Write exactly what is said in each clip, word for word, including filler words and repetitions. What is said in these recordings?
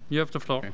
You have the floor.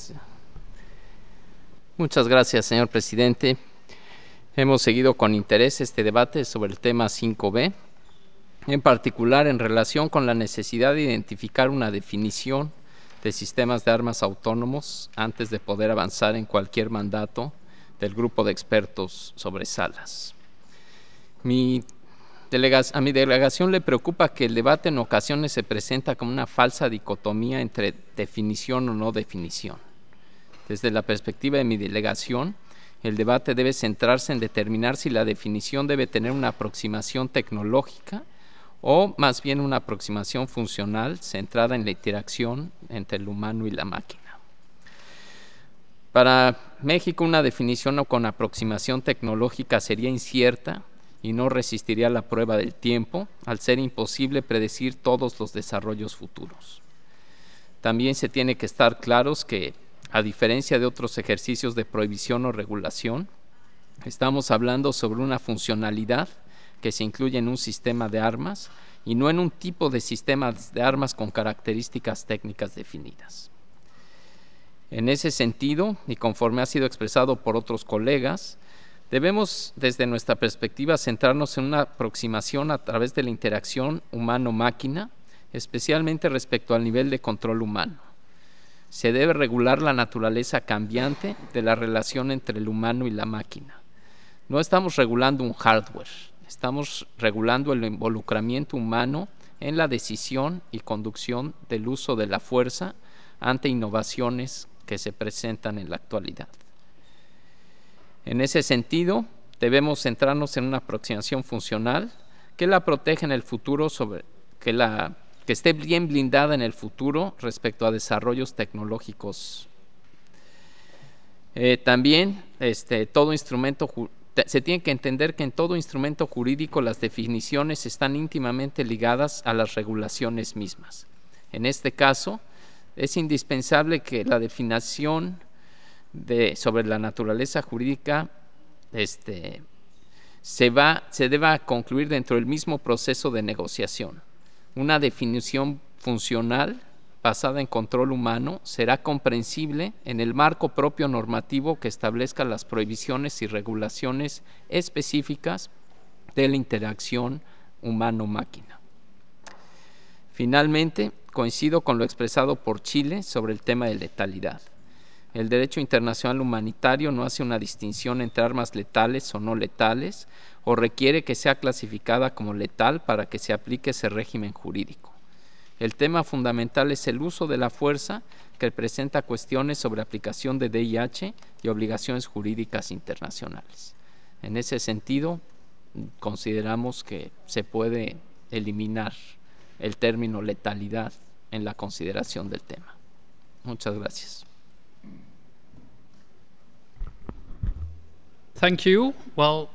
Muchas gracias, señor presidente. Hemos seguido con interés este debate sobre el tema cinco B, en particular en relación con la necesidad de identificar una definición de sistemas de armas autónomos antes de poder avanzar en cualquier mandato del grupo de expertos sobre salas. Mi a mi delegación le preocupa que el debate en ocasiones se presenta como una falsa dicotomía entre definición o no definición. Desde la perspectiva de mi delegación, el debate debe centrarse en determinar si la definición debe tener una aproximación tecnológica o más bien una aproximación funcional centrada en la interacción entre el humano y la máquina. Para México, una definición con aproximación tecnológica sería incierta y no resistiría la prueba del tiempo, al ser imposible predecir todos los desarrollos futuros. También se tiene que estar claros que, a diferencia de otros ejercicios de prohibición o regulación, estamos hablando sobre una funcionalidad que se incluye en un sistema de armas y no en un tipo de sistema de armas con características técnicas definidas. En ese sentido, y conforme ha sido expresado por otros colegas, debemos, desde nuestra perspectiva, centrarnos en una aproximación a través de la interacción humano-máquina, especialmente respecto al nivel de control humano. Se debe regular la naturaleza cambiante de la relación entre el humano y la máquina. No estamos regulando un hardware, estamos regulando el involucramiento humano en la decisión y conducción del uso de la fuerza ante innovaciones que se presentan en la actualidad. En ese sentido, debemos centrarnos en una aproximación funcional que la proteja en el futuro, sobre, que, la, que esté bien blindada en el futuro respecto a desarrollos tecnológicos. Eh, también este, todo instrumento, se tiene que entender que en todo instrumento jurídico las definiciones están íntimamente ligadas a las regulaciones mismas. En este caso, es indispensable que la definición de, sobre la naturaleza jurídica este, se, va, se deba concluir dentro del mismo proceso de negociación. Una definición funcional basada en control humano será comprensible en el marco propio normativo que establezca las prohibiciones y regulaciones específicas de la interacción humano-máquina. Finalmente, coincido con lo expresado por Chile sobre el tema de letalidad. El derecho internacional humanitario no hace una distinción entre armas letales o no letales, o requiere que sea clasificada como letal para que se aplique ese régimen jurídico. El tema fundamental es el uso de la fuerza, que presenta cuestiones sobre aplicación de D I H y obligaciones jurídicas internacionales. En ese sentido, consideramos que se puede eliminar el término letalidad en la consideración del tema. Muchas gracias. Thank you. Well,